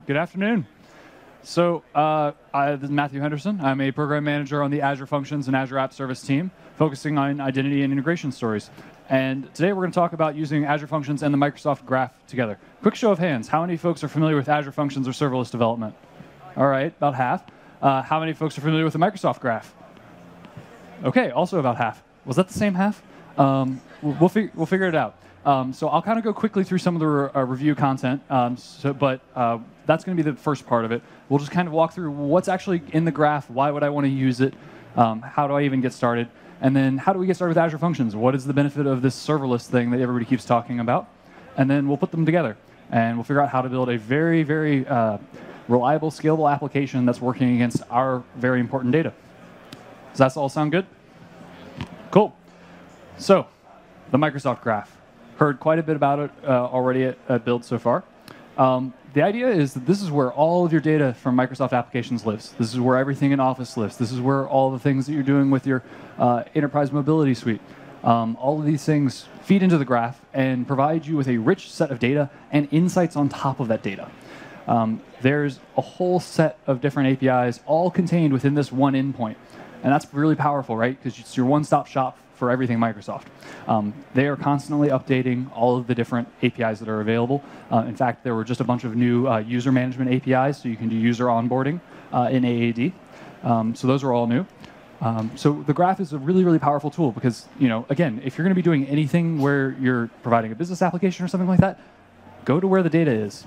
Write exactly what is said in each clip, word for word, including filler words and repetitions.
Good afternoon. So uh, I, this is Matthew Henderson. I'm a program manager on the Azure Functions and Azure App Service team, focusing on identity and integration stories. And today we're going to talk about using Azure Functions and the Microsoft Graph together. Quick show of hands. How many folks are familiar with Azure Functions or serverless development? All right, about half. Uh, how many folks are familiar with the Microsoft Graph? OK, also about half. Was that the same half? Um, we'll, fig we'll figure it out. Um, so I'll kind of go quickly through some of the re uh, review content, um, so, but uh, that's going to be the first part of it. We'll just kind of walk through what's actually in the graph, why would I want to use it, um, how do I even get started, and then how do we get started with Azure Functions? What is the benefit of this serverless thing that everybody keeps talking about? And then we'll put them together, and we'll figure out how to build a very, very uh, reliable, scalable application that's working against our very important data. Does that all sound good? Cool. So, the Microsoft Graph. Heard quite a bit about it uh, already at, at Build so far. Um, the idea is that this is where all of your data from Microsoft applications lives. This is where everything in Office lives. This is where all the things that you're doing with your uh, enterprise mobility suite. Um, all of these things feed into the graph and provide you with a rich set of data and insights on top of that data. Um, there's a whole set of different A P Is all contained within this one endpoint. And that's really powerful, right? Because it's your one-stop shop for everything Microsoft. Um, they are constantly updating all of the different A P Is that are available. Uh, in fact, there were just a bunch of new uh, user management A P Is, so you can do user onboarding uh, in A A D. Um, so those are all new. Um, so the graph is a really, really powerful tool because, you know, again, if you're going to be doing anything where you're providing a business application or something like that, go to where the data is.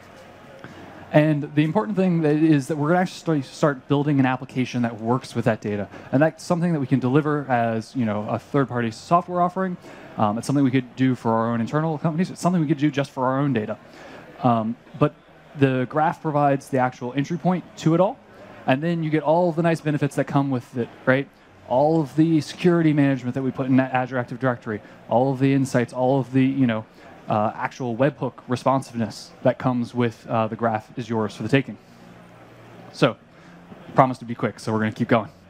And the important thing that is that we're going to actually start building an application that works with that data. And that's something that we can deliver as, you know, a third-party software offering. Um, it's something we could do for our own internal companies. It's something we could do just for our own data. Um, but the graph provides the actual entry point to it all. And then you get all of the nice benefits that come with it, right? All of the security management that we put in that Azure Active Directory, all of the insights, all of the, you know, Uh, actual webhook responsiveness that comes with uh, the graph is yours for the taking. So, promise to be quick, so we're going to keep going.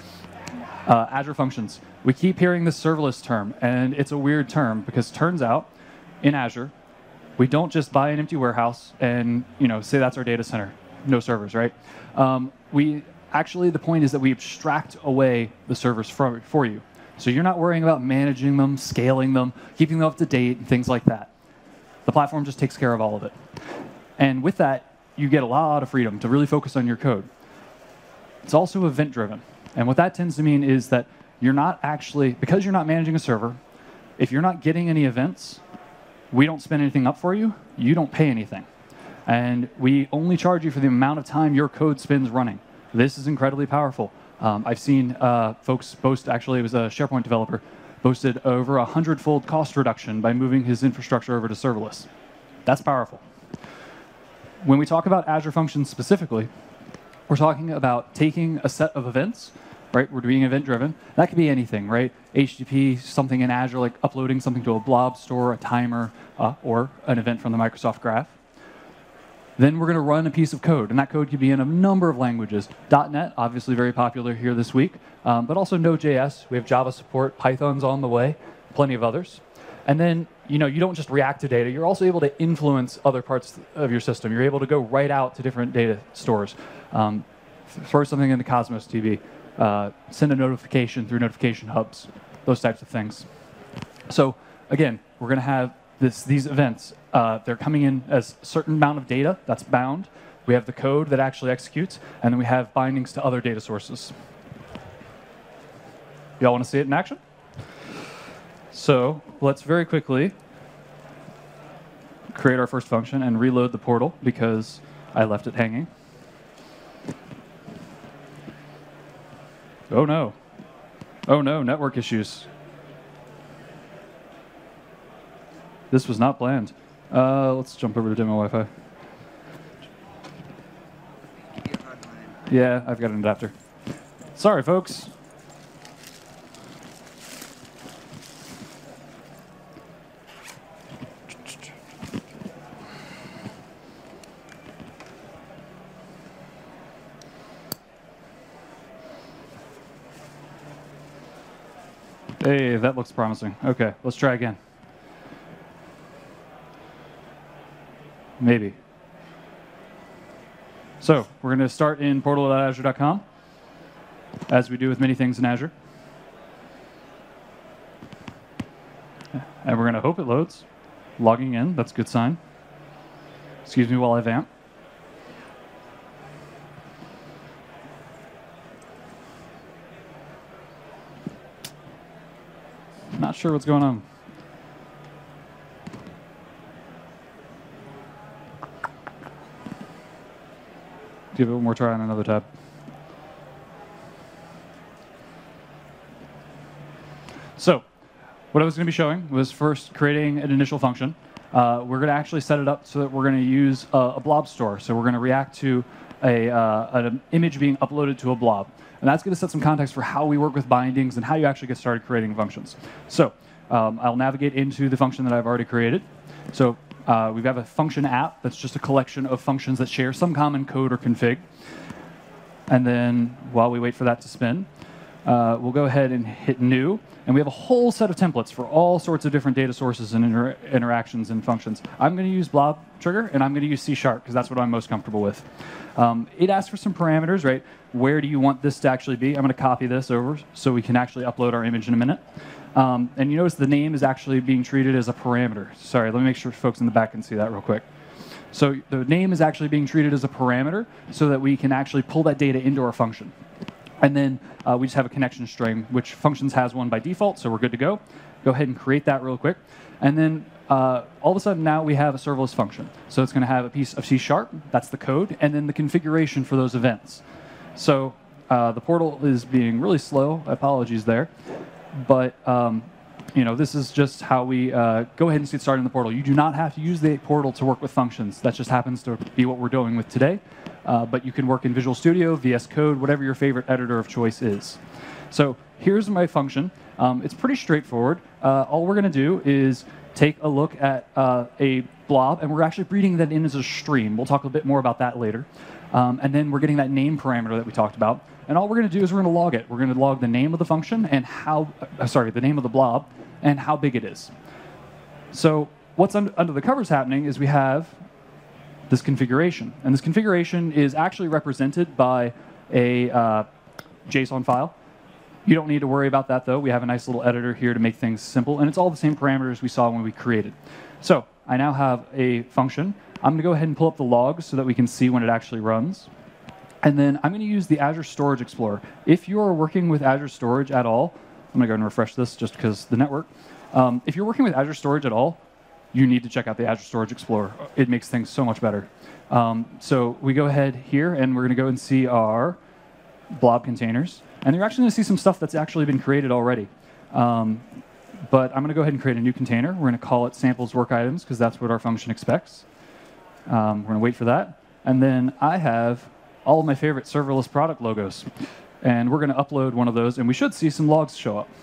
Uh, Azure Functions. We keep hearing this serverless term, and it's a weird term because it turns out in Azure, we don't just buy an empty warehouse and you know say that's our data center, no servers, right? Um, we actually the point is that we abstract away the servers for, for you, so you're not worrying about managing them, scaling them, keeping them up to date, and things like that. The platform just takes care of all of it. And with that, you get a lot of freedom to really focus on your code. It's also event-driven. And what that tends to mean is that you're not actually, because you're not managing a server, if you're not getting any events, we don't spin anything up for you, you don't pay anything. And we only charge you for the amount of time your code spends running. This is incredibly powerful. Um, I've seen uh, folks boast, actually it was a SharePoint developer, boasted over a hundred-fold cost reduction by moving his infrastructure over to serverless. That's powerful. When we talk about Azure Functions specifically, we're talking about taking a set of events, right? We're doing event-driven. That could be anything, right? H T T P, something in Azure, like uploading something to a blob store, a timer, uh, or an event from the Microsoft Graph. Then we're going to run a piece of code, and that code could be in a number of languages. dot net, obviously very popular here this week, um, but also Node.js. We have Java support, Python's on the way, plenty of others. And then, you know, you don't just react to data. You're also able to influence other parts of your system. You're able to go right out to different data stores, um, throw something into Cosmos D B, uh, send a notification through notification hubs, those types of things. So again, we're going to have this, these events. Uh, they're coming in as a certain amount of data that's bound. We have the code that actually executes, and then we have bindings to other data sources. Y'all want to see it in action? So let's very quickly create our first function and reload the portal because I left it hanging. Oh no. Oh no, network issues. This was not planned. Uh, let's jump over to demo Wi-Fi. Yeah, I've got an adapter. Sorry, folks. Hey, that looks promising. Okay, let's try again. Maybe. So we're going to start in portal dot azure dot com, as we do with many things in Azure. And we're going to hope it loads. Logging in, that's a good sign. Excuse me while I vamp. Not sure what's going on. Give it one more try on another tab. So, what I was going to be showing was first creating an initial function. Uh, we're going to actually set it up so that we're going to use a, a blob store. So we're going to react to a, uh, an image being uploaded to a blob. And that's going to set some context for how we work with bindings and how you actually get started creating functions. So um, I'll navigate into the function that I've already created. So uh, we have a function app that's just a collection of functions that share some common code or config. And then while we wait for that to spin, uh, we'll go ahead and hit new. And we have a whole set of templates for all sorts of different data sources and inter interactions and functions. I'm going to use blob trigger, and I'm going to use C sharp, because that's what I'm most comfortable with. Um, it asks for some parameters, right? Where do you want this to actually be? I'm going to copy this over so we can actually upload our image in a minute. Um, and you notice the name is actually being treated as a parameter. Sorry, let me make sure folks in the back can see that real quick. So the name is actually being treated as a parameter so that we can actually pull that data into our function. And then uh, we just have a connection string, which functions has one by default, so we're good to go. Go ahead and create that real quick. And then uh, all of a sudden now we have a serverless function. So it's going to have a piece of C sharp, that's the code, and then the configuration for those events. So uh, the portal is being really slow. Apologies there. But um, you know, this is just how we uh, go ahead and get started in the portal. You do not have to use the portal to work with functions. That just happens to be what we're doing with today. Uh, but you can work in Visual Studio, V S Code, whatever your favorite editor of choice is. So here's my function. Um, it's pretty straightforward. Uh, all we're going to do is take a look at uh, a blob, and we're actually reading that in as a stream. We'll talk a bit more about that later. Um, and then we're getting that name parameter that we talked about. And all we're going to do is we're going to log it. We're going to log the name of the function and how, uh, sorry, the name of the blob and how big it is. So what's un under the covers happening is we have this configuration. And this configuration is actually represented by a uh, JSON file. You don't need to worry about that, though. We have a nice little editor here to make things simple. And it's all the same parameters we saw when we created. So I now have a function. I'm going to go ahead and pull up the logs so that we can see when it actually runs. And then I'm going to use the Azure Storage Explorer. If you are working with Azure Storage at all, I'm going to go and refresh this just because the network. Um, if you're working with Azure Storage at all, you need to check out the Azure Storage Explorer. It makes things so much better. Um, so we go ahead here, and we're going to go and see our blob containers. And you're actually going to see some stuff that's actually been created already. Um, but I'm going to go ahead and create a new container. We're going to call it samples work items, because that's what our function expects. Um, we're going to wait for that. And then I have all of my favorite serverless product logos. And we're going to upload one of those, and we should see some logs show up.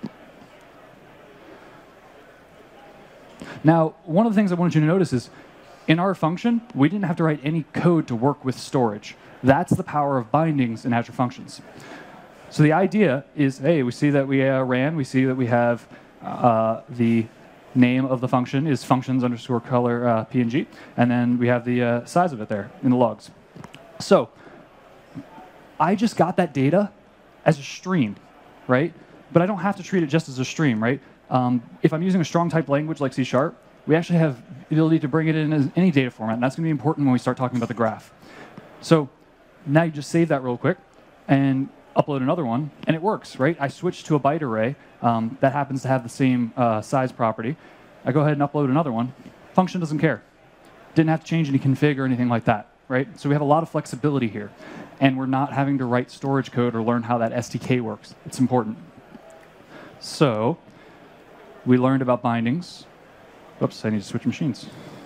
Now, one of the things I wanted you to notice is, in our function, we didn't have to write any code to work with storage. That's the power of bindings in Azure Functions. So the idea is, hey, we see that we uh, ran, we see that we have uh, the name of the function is functions underscore color uh, P N G, and then we have the uh, size of it there in the logs. So I just got that data as a stream, right? But I don't have to treat it just as a stream, right? Um, if I'm using a strong type language like C sharp, we actually have the ability to bring it in as any data format, and that's going to be important when we start talking about the graph. So now you just save that real quick and upload another one, and it works, right? I switched to a byte array um, that happens to have the same uh, size property. I go ahead and upload another one. Function doesn't care. Didn't have to change any config or anything like that, right? So we have a lot of flexibility here, and we're not having to write storage code or learn how that S D K works. It's important. So we learned about bindings. Oops, I need to switch machines.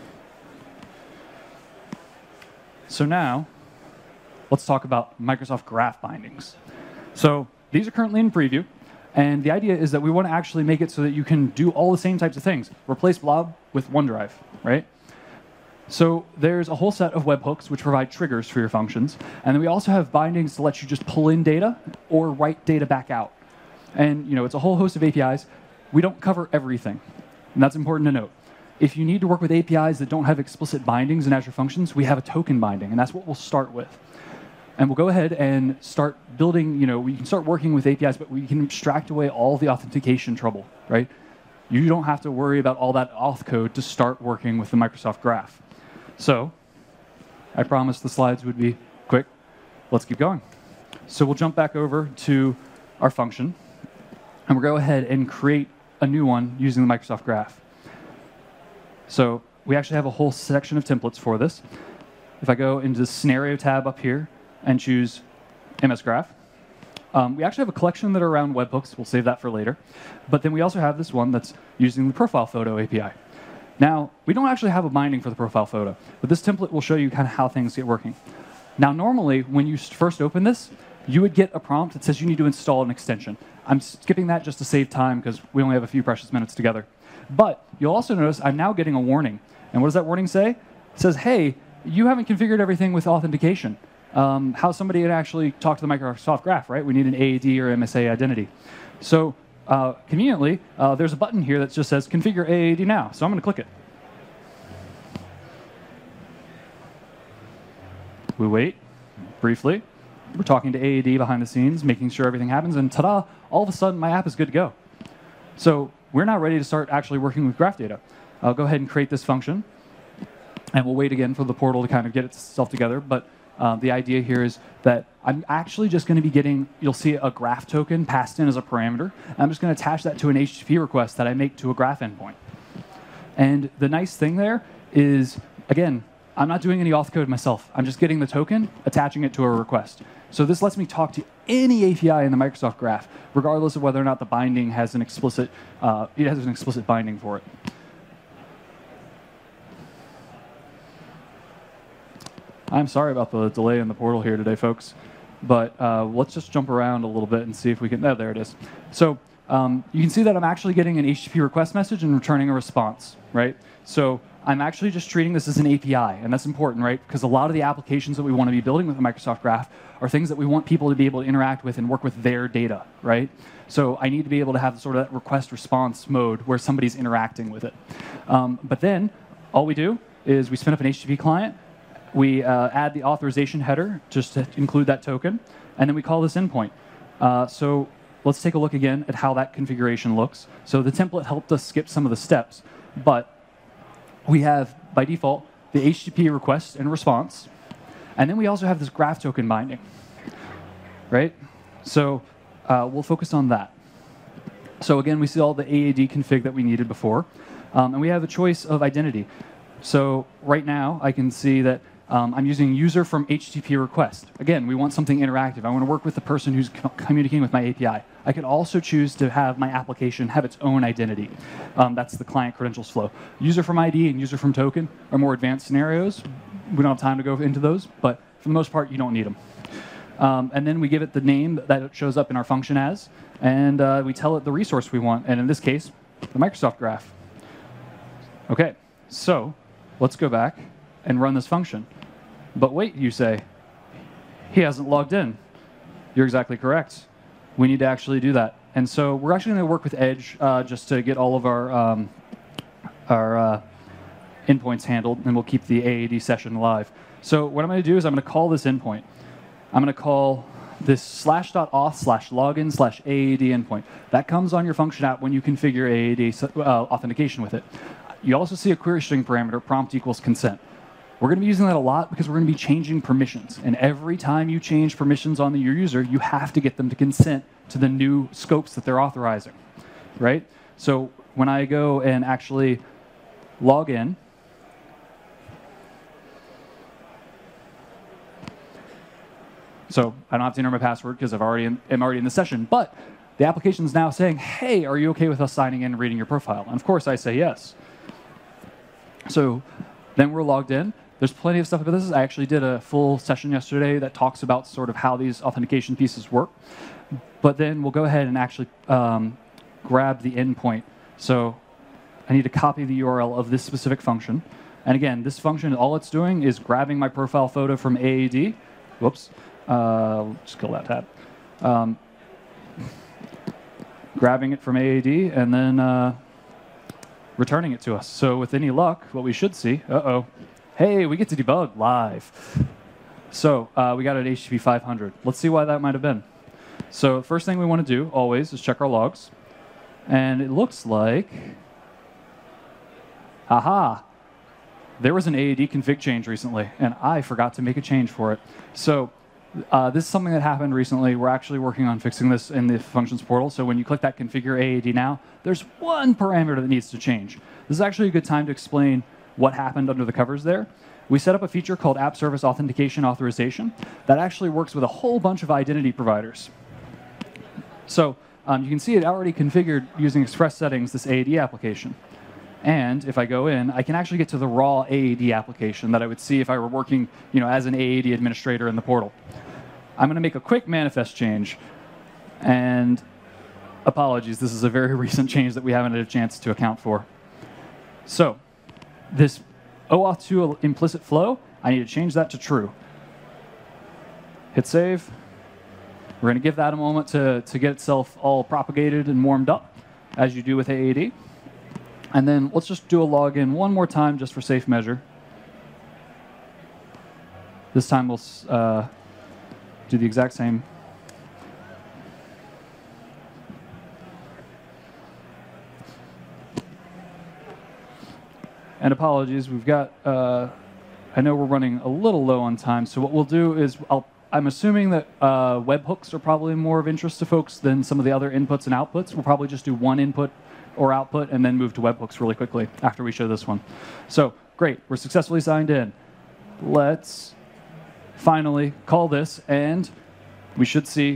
So now, let's talk about Microsoft Graph bindings. So these are currently in preview, and the idea is that we want to actually make it so that you can do all the same types of things. Replace blob with OneDrive, right? So there's a whole set of webhooks which provide triggers for your functions, and then we also have bindings to let you just pull in data or write data back out. And you know, it's a whole host of A P Is. We don't cover everything, and that's important to note. if you need to work with A P Is that don't have explicit bindings in Azure Functions, we have a token binding, and that's what we'll start with. And we'll go ahead and start building, you know, we can start working with A P Is, but we can abstract away all the authentication trouble, right? You don't have to worry about all that auth code to start working with the Microsoft Graph. So I promised the slides would be quick. Let's keep going. So we'll jump back over to our function, and we'll go ahead and create a new one using the Microsoft Graph. So we actually have a whole section of templates for this. If I go into the scenario tab up here and choose M S Graph, um, we actually have a collection that are around webhooks. We'll save that for later. But then we also have this one that's using the profile photo A P I. Now, we don't actually have a binding for the profile photo, but this template will show you kind of how things get working. Now, normally, when you first open this, you would get a prompt that says you need to install an extension. I'm skipping that just to save time because we only have a few precious minutes together. But you'll also notice I'm now getting a warning. And what does that warning say? It says, hey, you haven't configured everything with authentication. Um, how somebody would actually talk to the Microsoft Graph, right? We need an A A D or M S A identity. So uh, conveniently, uh, there's a button here that just says configure A A D now. So I'm going to click it. We wait briefly. We're talking to A A D behind the scenes, making sure everything happens, and ta-da, all of a sudden my app is good to go. So we're now ready to start actually working with graph data. I'll go ahead and create this function, and we'll wait again for the portal to kind of get itself together. But uh, the idea here is that I'm actually just going to be getting, you'll see a graph token passed in as a parameter. I'm just going to attach that to an H T T P request that I make to a graph endpoint. And the nice thing there is, again, I'm not doing any auth code myself. I'm just getting the token, attaching it to a request. So this lets me talk to any A P I in the Microsoft Graph, regardless of whether or not the binding has an explicit, uh, it has an explicit binding for it. I'm sorry about the delay in the portal here today, folks, but uh, let's just jump around a little bit and see if we can. Oh, there it is. So um, you can see that I'm actually getting an H T T P request message and returning a response, right? So I'm actually just treating this as an A P I, and that's important, right? Because a lot of the applications that we want to be building with the Microsoft Graph are things that we want people to be able to interact with and work with their data, right? So I need to be able to have sort of that request-response mode where somebody's interacting with it. Um, but then all we do is we spin up an H T T P client, we uh, add the authorization header just to include that token, and then we call this endpoint. Uh, so let's take a look again at how that configuration looks. So the template helped us skip some of the steps, but we have, by default, the H T T P request and response, and then we also have this graph token binding, right? So uh, we'll focus on that. So again, we see all the A A D config that we needed before, um, and we have a choice of identity. So right now, I can see that um, I'm using user from H T T P request. Again, we want something interactive. I want to work with the person who's co communicating with my A P I. I could also choose to have my application have its own identity. Um, that's the client credentials flow. User from I D and user from token are more advanced scenarios. We don't have time to go into those, but for the most part, you don't need them. Um, and then we give it the name that it shows up in our function as, and uh, we tell it the resource we want, and in this case, the Microsoft Graph. Okay, so let's go back and run this function. But wait, you say, he hasn't logged in. You're exactly correct. We need to actually do that. And so we're actually going to work with Edge uh, just to get all of our, um, our uh, endpoints handled, and we'll keep the A A D session live. So what I'm going to do is I'm going to call this endpoint. I'm going to call this slash dot auth slash login slash A A D endpoint. That comes on your function app when you configure A A D uh, authentication with it. You also see a query string parameter, prompt equals consent. We're going to be using that a lot because we're going to be changing permissions. And every time you change permissions on the, your user, you have to get them to consent to the new scopes that they're authorizing, right? So when I go and actually log in, so I don't have to enter my password because I've already am already in the session, but the application is now saying, hey, are you okay with us signing in and reading your profile? And of course I say yes. So then we're logged in. There's plenty of stuff about this. I actually did a full session yesterday that talks about sort of how these authentication pieces work. But then we'll go ahead and actually um, grab the endpoint. So I need to copy the U R L of this specific function. And again, this function, all it's doing is grabbing my profile photo from A A D. Whoops. Uh, just kill that tab. Um, grabbing it from A A D and then uh, returning it to us. So with any luck, what we should see, uh-oh, hey, we get to debug live. So uh, we got it at H T T P five hundred. Let's see why that might have been. So first thing we want to do always is check our logs. And it looks like, aha, there was an A A D config change recently, and I forgot to make a change for it. So uh, this is something that happened recently. We're actually working on fixing this in the functions portal. So when you click that configure A A D now, there's one parameter that needs to change. This is actually a good time to explain what happened under the covers there. We set up a feature called App Service Authentication Authorization that actually works with a whole bunch of identity providers. So um, you can see it already configured using Express settings, this A A D application. And if I go in, I can actually get to the raw A A D application that I would see if I were working, you know, as an A A D administrator in the portal. I'm going to make a quick manifest change. And apologies, this is a very recent change that we haven't had a chance to account for. So this OAuth two implicit flow, I need to change that to true. Hit save. We're going to give that a moment to, to get itself all propagated and warmed up, as you do with A A D. And then let's just do a login one more time just for safe measure. This time we'll uh, do the exact same. And apologies, we've got, uh, I know we're running a little low on time, so what we'll do is, I'll, I'm assuming that uh, webhooks are probably more of interest to folks than some of the other inputs and outputs. We'll probably just do one input or output and then move to webhooks really quickly after we show this one. So great, we're successfully signed in. Let's finally call this, and we should see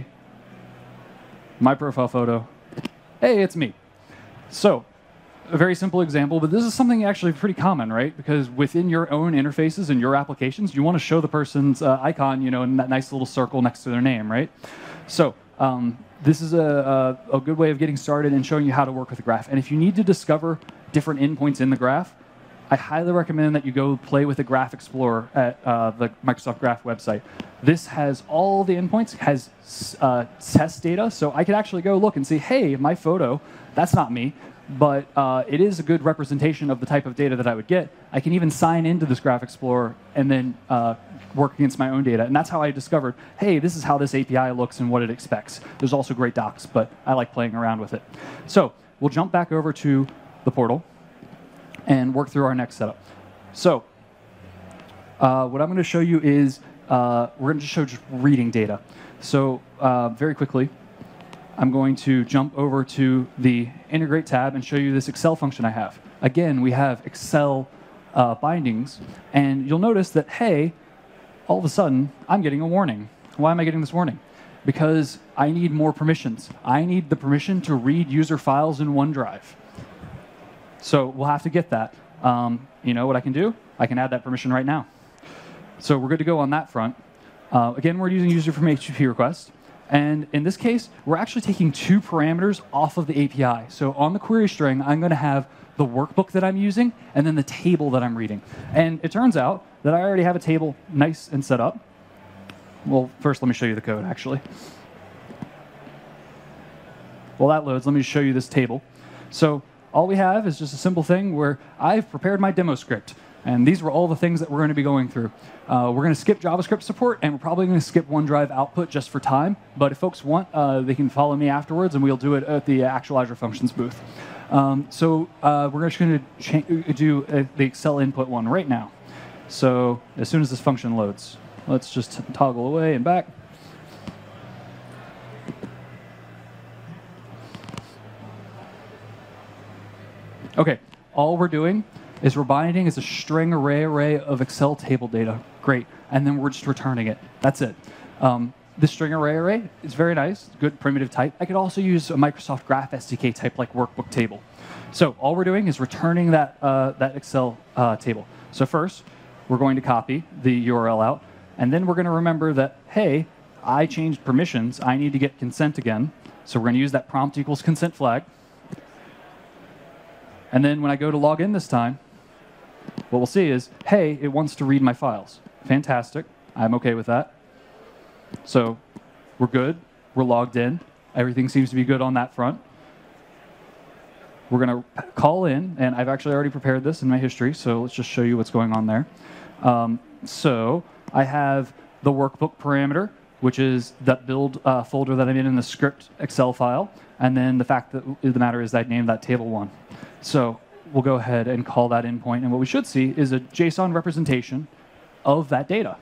my profile photo. Hey, it's me. So a very simple example, but this is something actually pretty common, right? Because within your own interfaces and your applications, you want to show the person's uh, icon, you know, in that nice little circle next to their name, right? So um, this is a, a, a good way of getting started and showing you how to work with a graph. And if you need to discover different endpoints in the graph, I highly recommend that you go play with the Graph Explorer at uh, the Microsoft Graph website. This has all the endpoints, has uh, test data, so I could actually go look and see, hey, my photo, that's not me, but uh, it is a good representation of the type of data that I would get. I can even sign into this Graph Explorer and then uh, work against my own data. And that's how I discovered, hey, this is how this A P I looks and what it expects. There's also great docs, but I like playing around with it. So we'll jump back over to the portal and work through our next setup. So uh, what I'm going to show you is, uh, we're going to just show just reading data. So uh, very quickly, I'm going to jump over to the Integrate tab and show you this Excel function I have. Again, we have Excel uh, bindings, and you'll notice that, hey, all of a sudden, I'm getting a warning. Why am I getting this warning? Because I need more permissions. I need the permission to read user files in OneDrive. So we'll have to get that. Um, you know what I can do? I can add that permission right now. So we're good to go on that front. Uh, again, we're using user from H T T P request. And in this case, we're actually taking two parameters off of the A P I. So on the query string, I'm going to have the workbook that I'm using and then the table that I'm reading. And it turns out that I already have a table nice and set up. Well, first let me show you the code, actually. While that loads, let me show you this table. So all we have is just a simple thing where I've prepared my demo script. And these were all the things that we're going to be going through. Uh, we're going to skip JavaScript support, and we're probably going to skip OneDrive output just for time. But if folks want, uh, they can follow me afterwards, and we'll do it at the actual Azure Functions booth. Um, so uh, we're just going to do uh, the Excel input one right now. So as soon as this function loads, let's just toggle away and back. OK, all we're doing is we're binding as a string array array of Excel table data. Great. And then we're just returning it. That's it. Um, this string array array is very nice, good primitive type. I could also use a Microsoft Graph S D K type like workbook table. So all we're doing is returning that, uh, that Excel uh, table. So first, we're going to copy the U R L out. And then we're going to remember that, hey, I changed permissions. I need to get consent again. So we're going to use that prompt equals consent flag. And then when I go to log in this time, what we'll see is, hey, it wants to read my files. Fantastic. I'm OK with that. So we're good. We're logged in. Everything seems to be good on that front. we're going to call in, and I've actually already prepared this in my history, so let's just show you what's going on there. Um, so I have the workbook parameter, which is that build uh, folder that I'm in in the script Excel file, and then the fact that the matter is that I named that table one. So we'll go ahead and call that endpoint, and what we should see is a JSON representation of that data,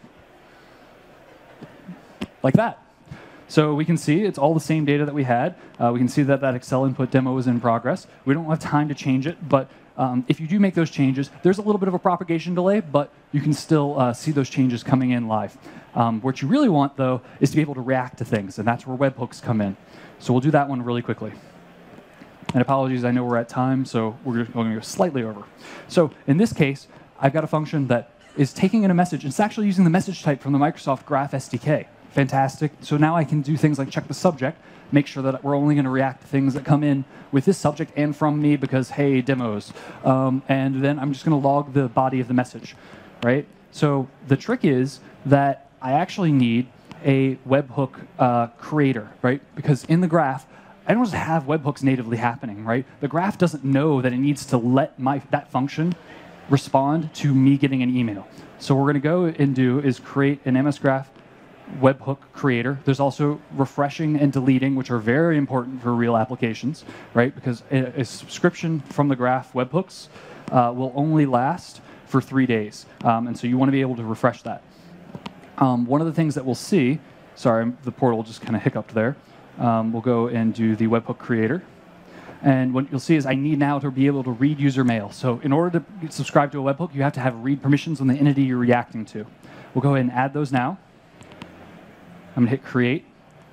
like that. So we can see it's all the same data that we had. Uh, we can see that that Excel input demo is in progress. We don't have time to change it, but um, if you do make those changes, there's a little bit of a propagation delay, but you can still uh, see those changes coming in live. Um, what you really want, though, is to be able to react to things, and that's where webhooks come in. So we'll do that one really quickly. And apologies, I know we're at time, so we're going to go slightly over. So in this case, I've got a function that is taking in a message. It's actually using the message type from the Microsoft Graph S D K. Fantastic. So now I can do things like check the subject, make sure that we're only going to react to things that come in with this subject and from me because, hey, demos. Um, and then I'm just going to log the body of the message, right? So the trick is that I actually need a webhook uh, creator, right? Because in the graph, I don't just have webhooks natively happening, right? The graph doesn't know that it needs to let my that function respond to me getting an email. So what we're going to go and do is create an M S Graph webhook creator. There's also refreshing and deleting, which are very important for real applications, right? Because a, a subscription from the graph webhooks uh, will only last for three days. Um, and so you want to be able to refresh that. Um, one of the things that we'll see, sorry, the portal just kind of hiccuped there. Um, we'll go and do the webhook creator. And what you'll see is I need now to be able to read user mail. So in order to subscribe to a webhook, you have to have read permissions on the entity you're reacting to. We'll go ahead and add those now. I'm going to hit create.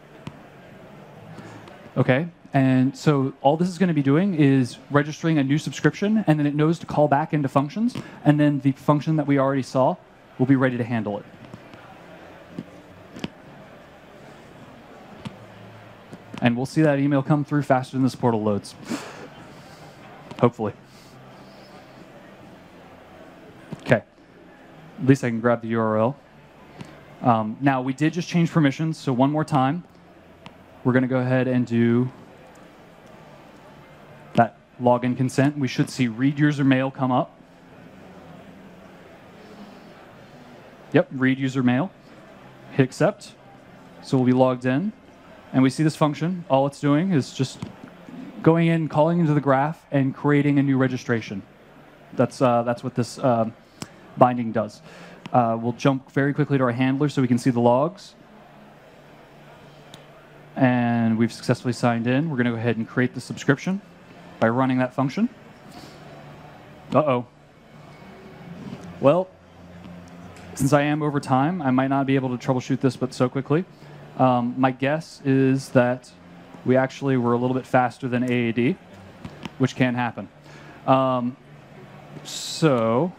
OK. And so all this is going to be doing is registering a new subscription, and then it knows to call back into functions. And then the function that we already saw will be ready to handle it. And we'll see that email come through faster than this portal loads. Hopefully. OK. At least I can grab the U R L. Um, now, we did just change permissions, so one more time, we're going to go ahead and do that login consent. We should see read user mail come up. Yep, read user mail. Hit accept. So we'll be logged in. And we see this function. All it's doing is just going in, calling into the graph, and creating a new registration. That's, uh, that's what this uh, binding does. Uh, we'll jump very quickly to our handler so we can see the logs. And we've successfully signed in. We're going to go ahead and create the subscription by running that function. Uh-oh. Well, since I am over time, I might not be able to troubleshoot this but so quickly. Um, my guess is that we actually were a little bit faster than A A D, which can happen. Um, so...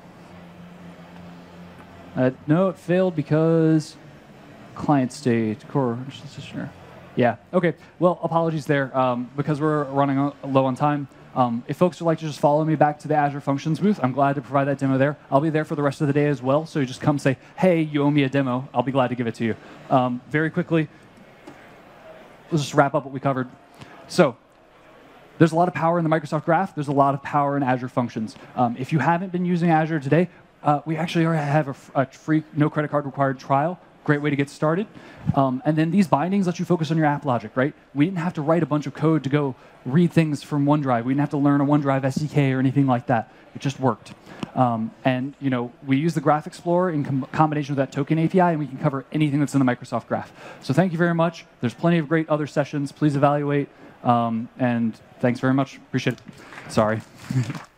Uh, no, it failed because client state, core, yeah, okay. Well, apologies there. Um, because we're running low on time, um, if folks would like to just follow me back to the Azure Functions booth, I'm glad to provide that demo there. I'll be there for the rest of the day as well, so you just come say, hey, you owe me a demo. I'll be glad to give it to you. Um, very quickly, let's just wrap up what we covered. So, there's a lot of power in the Microsoft Graph. There's a lot of power in Azure Functions. Um, if you haven't been using Azure today, Uh, we actually already have a, a free, no credit card required trial. Great way to get started. Um, and then these bindings let you focus on your app logic, right? We didn't have to write a bunch of code to go read things from OneDrive. We didn't have to learn a OneDrive S D K or anything like that. It just worked. Um, and you know, we use the Graph Explorer in com combination with that token A P I, and we can cover anything that's in the Microsoft Graph. So thank you very much. There's plenty of great other sessions. Please evaluate. Um, and thanks very much. Appreciate it. Sorry.